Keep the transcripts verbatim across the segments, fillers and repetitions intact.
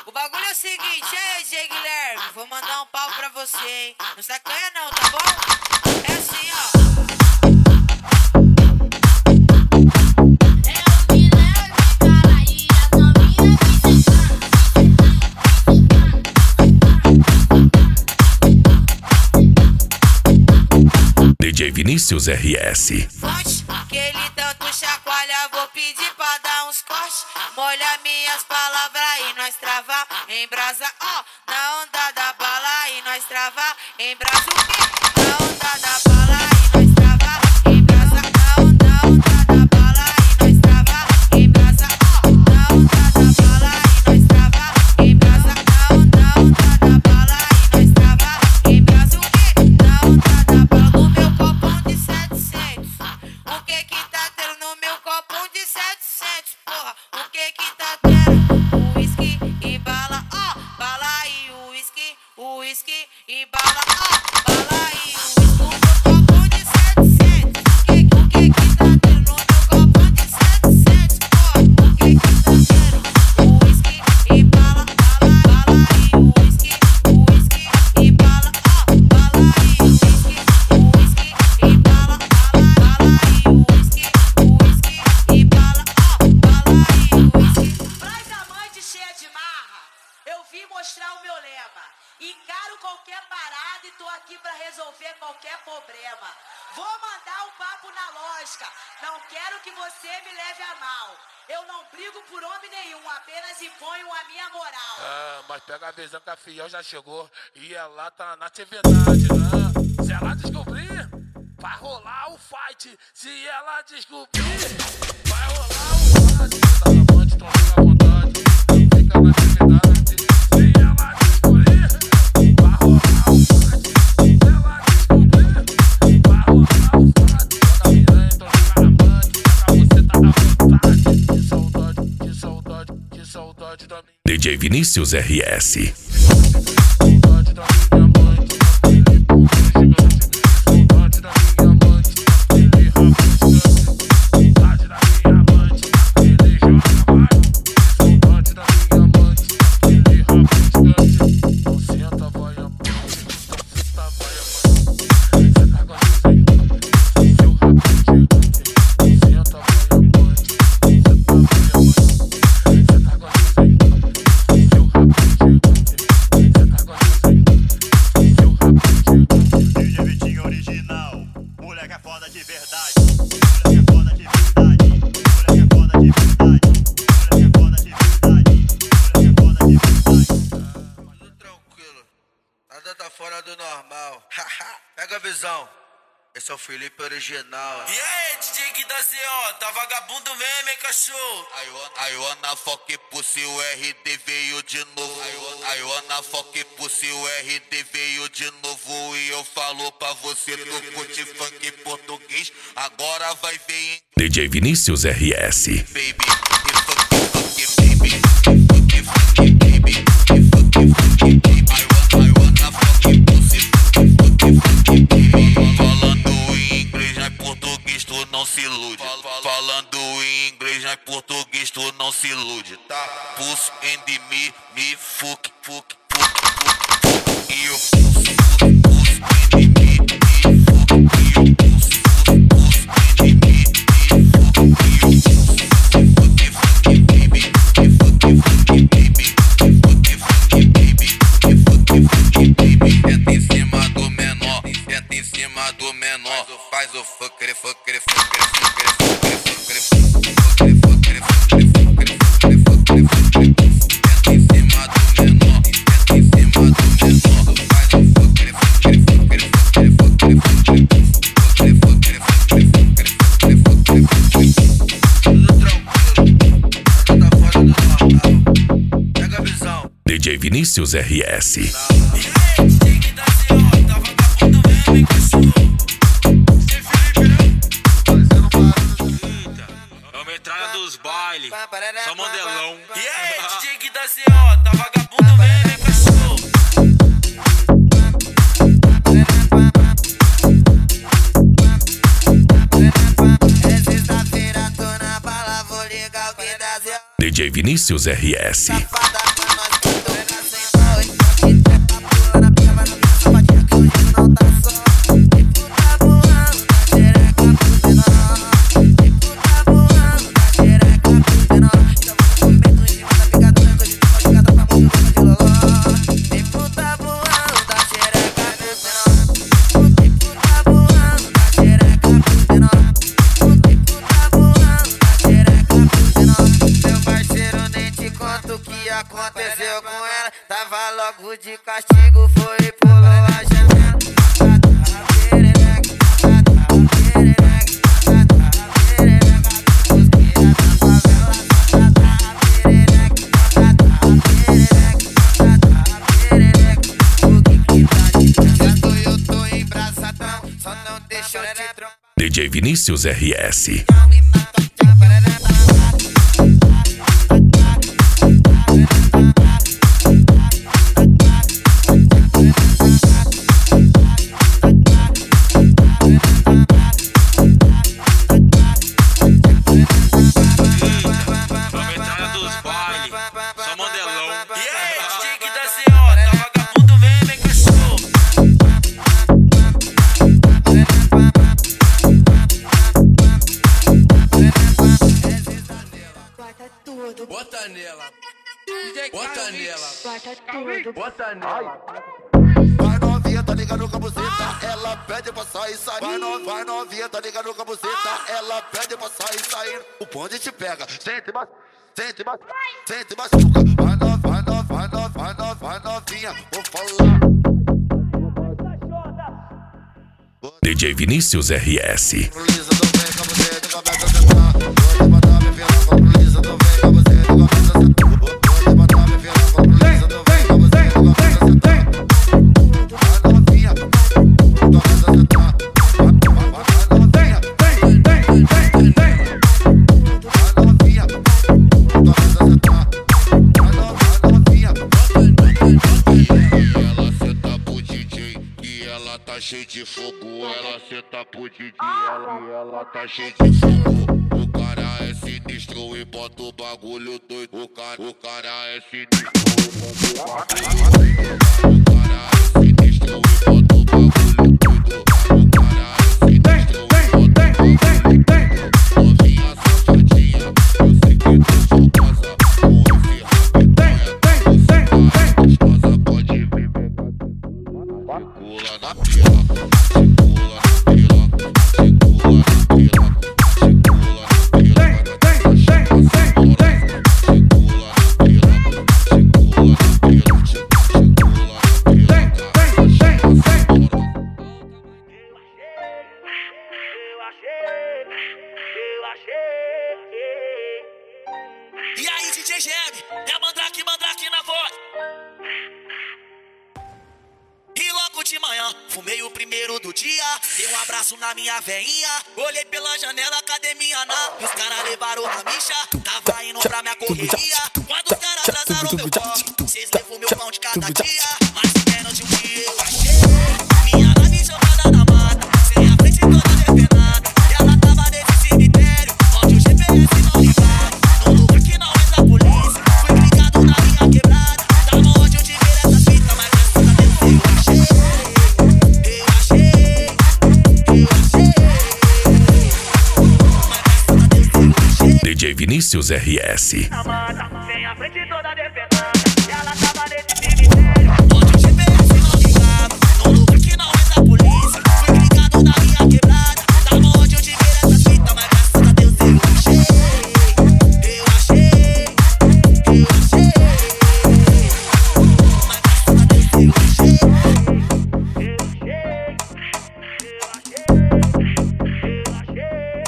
O bagulho é o seguinte, é, D J Guilherme, vou mandar um pau pra você, hein? Não sacanha não, tá bom? É assim, ó. D J Vinícius R S. Fonte, que ele tanto chacoalha, vou pedir pra dar uns cortes. Molha minhas palavras e nós travar em brasa, ó. Na onda da bala e nós travar em brasa o quê? Na onda da bala e nós travar em brasa. Na onda, onda da bala e nós travar em brasa, ó. Na onda da bala e nós travar em brasa. Na onda, onda da bala e nós travar em brasa o quê? Na onda da bala no meu copão de setecentos. O que que tá tendo no meu copão de setecentos, porra? O que que tá tendo? Whisky e bala, ó. Bala e whisky, whisky e bala, ó. Bala e whisky no meu copão de setecentos. O que, o que que tá tendo no meu copão de setecentos, porra? O que que tá tendo? Whisky e bala, bala, bala e whisky, whisky e bala, ó. Bala e whisky, whisky e bala, bala, bala e whisky, whisky e bala, ó. Bala e whisky. Pras amantes cheias de marra, eu vim mostrar o meu lema. Encaro qualquer parada e tô aqui pra resolver qualquer problema. Vou mandar um papo na lógica, não quero que você me leve a mal. Eu não brigo por homem nenhum, apenas imponho a minha moral. Ah, mas pega a visão que a fiel já chegou e ela tá na atividade, né? Se ela descobrir, vai rolar o fight. Se ela descobrir, vai rolar o fight. Tá na amante, então fica à vontade, fica na atividade. Se ela descobrir, vai rolar o fight. Se ela descobrir, vai rolar o fight. Joga piranha, então joga amante, joga você tá à vontade. Que saudade, que saudade, que saudade da minha. D J Vinícius R S. Saudade da minha mãe, aquele pão gigante. Saudade da minha mãe, aquele rabo gigante. Saudade da minha mãe, aquele joga mais. Saudade da minha mãe, aquele rabo gigante. Não senta, vai amante, não senta, vai amante. Senta agora sem seu rabo gigante. Não senta, vai amante, senta, vai amante. Senta agora sem seu rabo gigante. Senta agora sem seu rabo gigante. D J Vitinho original, moleque é foda de verdade. Moleque é foda de verdade. Moleque é foda de verdade. Moleque é foda de verdade. Moleque é foda de verdade. Tudo tranquilo, nada tá fora do normal. Pega a visão, esse é o Felipe original. E aí, D J Gui da Z O, tá vagabundo mesmo, hein, cachorro? I wanna, I wanna fuck pussy, o R D veio de novo. I wanna, I wanna fuck pussy, o R D veio de novo. E eu falo pra você, tu curte funk português, agora vai ver em D J Vinícius R S. baby. E fuck, fuck, baby. E fuck, fuck, baby. E fuck, fuck, baby. I wanna, I wanna fuck pussy, fuck, fuck, fuck, baby. Falando em inglês, não é português, tu não se ilude. Falando em inglês, não é português, tu não se ilude, tá? Pussy and me, me fuck, fuck, fuck, fuck, fuck. E eu pussy, pussy, pussy and me, me fuck. E eu pussy, pussy, pussy and me, me fuck. E eu pussy, fuck, fuck, baby. Me fuck, fuck, baby. Me fuck, fuck, baby. Me fuck, fuck, baby. Entra em cima do menor, entra em cima do menor. Faz o fucker, fucker, fucker, fucker, fucker, fucker, fucker, fucker, fucker, fucker, fucker, fucker. Entra em cima do menor, entra em cima do menor. Faz o fucker, fucker, fucker, fucker, fucker, fucker, fucker, fucker, fucker, fucker, fucker, fucker. Tudo tranquilo, nada tá fora do normal. Pega a visão. D J Vinícius R S. E aí, D J Gui da Z O, tá vagabundo mesmo, hein, cachorro? Vamos entrar dos bailes, só mandelão. E aí, D J Gui da Z O, tá vagabundo mesmo, hein, cachorro? É sexta-feira, tô na bala, vou ligar o que dá Z O. D J Vinícius R S. Safada pra nós. aconteceu com ela? Tava logo de castigo, foi e pulou a janela. D J Vinícius R S. Bota nela, bota nela, bota tudo, bota nela. Vai novinha, tá ligado com a buceta, ela pede pra sair, sair. Vai, no, vai novinha, tá ligado com a buceta, ela pede pra sair, sair. O bonde te pega, sente mais, sente mais, sente mais. Vai no, vai no, vai no, vai no, vai novinha, vou falar. D J Vinícius R S. Cheio de fogo, ela senta pro D J, ela, ela tá cheio de fogo. O cara é sinistro e bota o bagulho doido. O cara, o cara é sinistro e bota o bagulho doido. O cara é sinistro e bota o bagulho doido. O cara é sinistro e bota o bagulho doido. Novinha safadinha, eu sei que tu sou casa. Com esse rapidinha, você tá gostosa, pode vir pegar. Segura na pila. E aí, D J G M, é Mandrake, Mandrake na voz. E logo de manhã, fumei o primeiro do dia. Dei um abraço na minha veinha. Olhei pela janela, cadê minha nã? Os caras levaram a micha. Tava indo pra minha correria. Quando os caras atrasaram meu corre, cês levam meu pão de cada dia. Mas menos de um dia eu achei minha nave jogada na mata, sem a frente toda depenada. E ela tava nesse cemitério, onde o G P S não ligava. Num lugar que não entra a polícia. Fui ligado na minha quebrada. Tava onde eu tive essa fita, mas graças a Deus eu achei. Eu achei, eu achei. Mas graças a Deus eu achei. D J Vinícius R S. Na mata, sem a frente toda depenada. E ela tava nesse cemitério, onde o G P S não ligava. Num lugar que não entra a polícia. Fui ligado na minha quebrada. Tava onde eu tive essa fita, mas graças a Deus eu achei. Eu achei, eu achei. Mas graças a Deus eu achei. Eu achei, eu achei,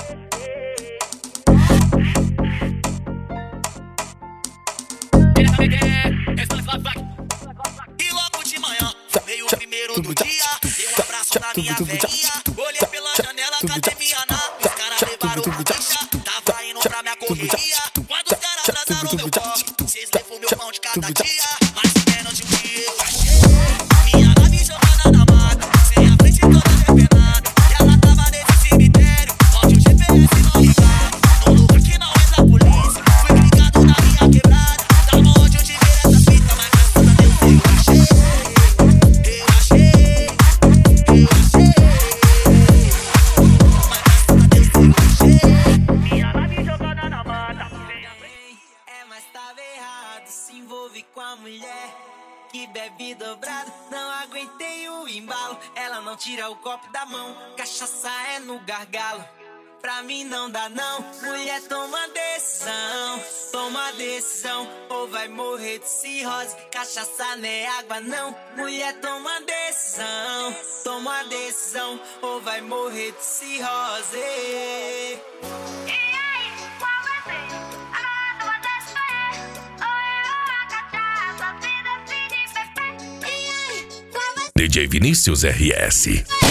E logo de manhã, fumei o primeiro do dia. Dei um abraço na minha veinha. Olhei pela janela, cadê minha nã? Os caras levaram a bicha. Tava indo pra minha correria. Quando os caras atrasaram meu corre, cês levam meu pão de cada dia. Mas menos de um dia eu achei minha nave jogada na mata, sem a frente toda depenada. E ela tava nesse cemitério, onde o G P S não ligava. Num lugar que não entra a polícia. Fui ligado na minha quebrada. Tava onde eu tive essa fita, mas graças a Deus eu achei. Eu achei, eu achei. Mas graças a Deus eu achei. Minha nave jogada na mata. É, mas tava errado, se envolve com a mulher que bebe dobrado. Não aguentei o embalo, ela não tira o copo da mão. Cachaça é no gargalo, pra mim não dá não. Mulher toma decisão, toma decisão. decisão, ou vai morrer de cirrose. Cachaça não é água não, mulher toma uma decisão. Toma uma decisão, ou vai morrer de cirrose. E aí, qual vai ser? Agora tu vai escolher, ou eu ou a cachaça, vida, filho e bebê. E aí, qual vai ser? D J Vinícius R S.